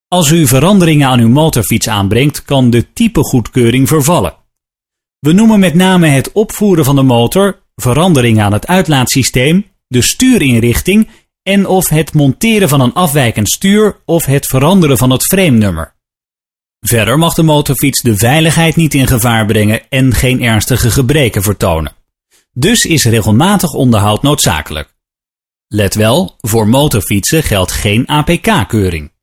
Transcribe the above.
Als u veranderingen aan uw motorfiets aanbrengt, kan de typegoedkeuring vervallen. We noemen met name het opvoeren van de motor, veranderingen aan het uitlaatsysteem, de stuurinrichting en of het monteren van een afwijkend stuur of het veranderen van het framenummer. Verder mag de motorfiets de veiligheid niet in gevaar brengen en geen ernstige gebreken vertonen. Dus is regelmatig onderhoud noodzakelijk. Let wel, voor motorfietsen geldt geen APK-keuring.